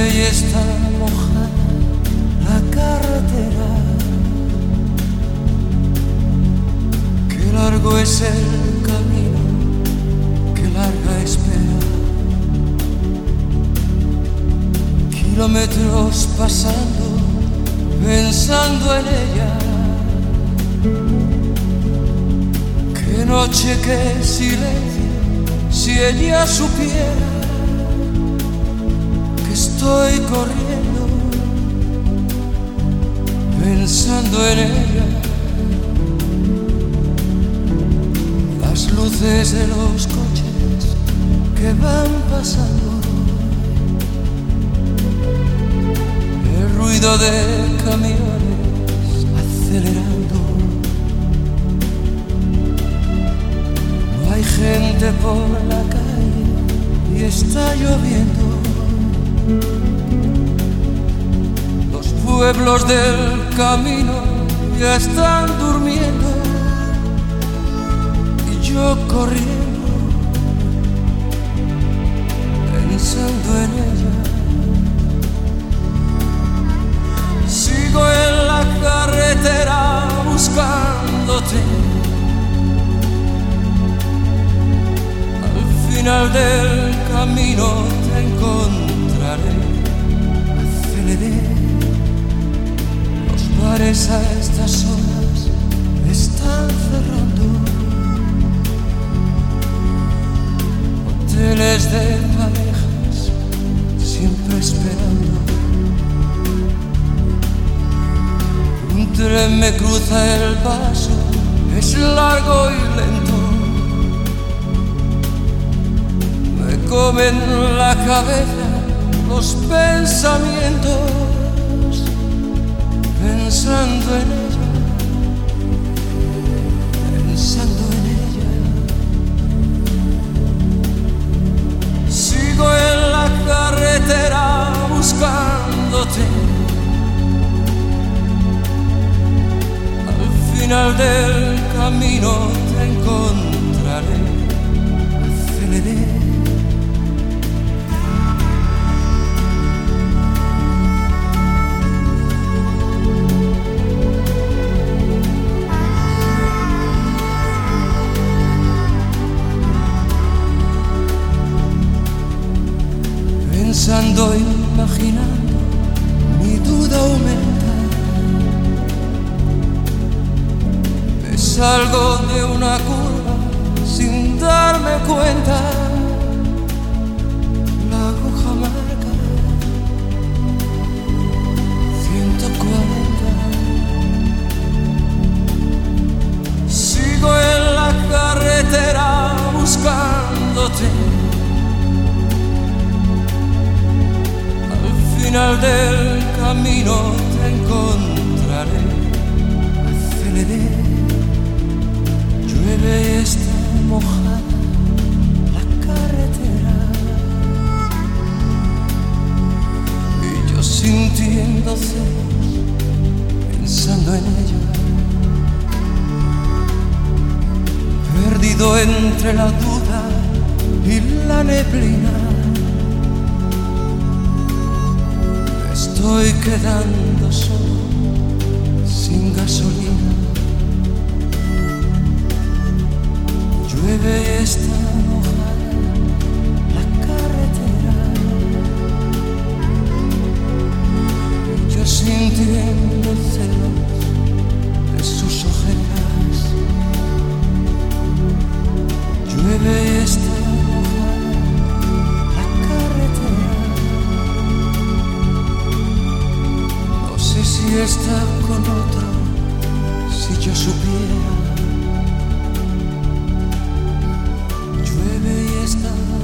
Llueve y está mojada la carretera. Qué largo es el camino, qué larga espera. Kilómetros pasando, pensando en ella. Qué noche, qué silencio, si ella supiera que estoy corriendo, pensando en ella. Las luces de los coches que van pasando, el ruido de camiones acelerando. No hay gente por la calle y está lloviendo. Los pueblos del camino ya están durmiendo y yo corriendo, pensando en ella. Sigo en la carretera buscándote. Al final del camino te encontraré. Aceleré. Los bares a estas horas están cerrando. Hoteles de parejas siempre esperando. Un tren me cruza el paso, es largo y lento. Me comen la cabeza los pensamientos, pensando en ella, pensando en ella. Sigo en la carretera buscándote. Al final del camino te encontraré. Aceleré. Pensando, imaginando, mi duda aumenta. Me salgo de una curva sin darme cuenta. La aguja marca 140. Sigo en la carretera buscándote. Al final del camino te encontraré. Aceleré. Llueve y está mojada la carretera. Y yo sintiendo celos, pensando en ella. Perdido entre la duda y la neblina. Estoy quedando solo, sin gasolina. Llueve y está mojada la carretera. Yo sintiendo celos de sus ojeras. Llueve y está mojada la carretera. No sé si está con otro, si yo supiera. Llueve y está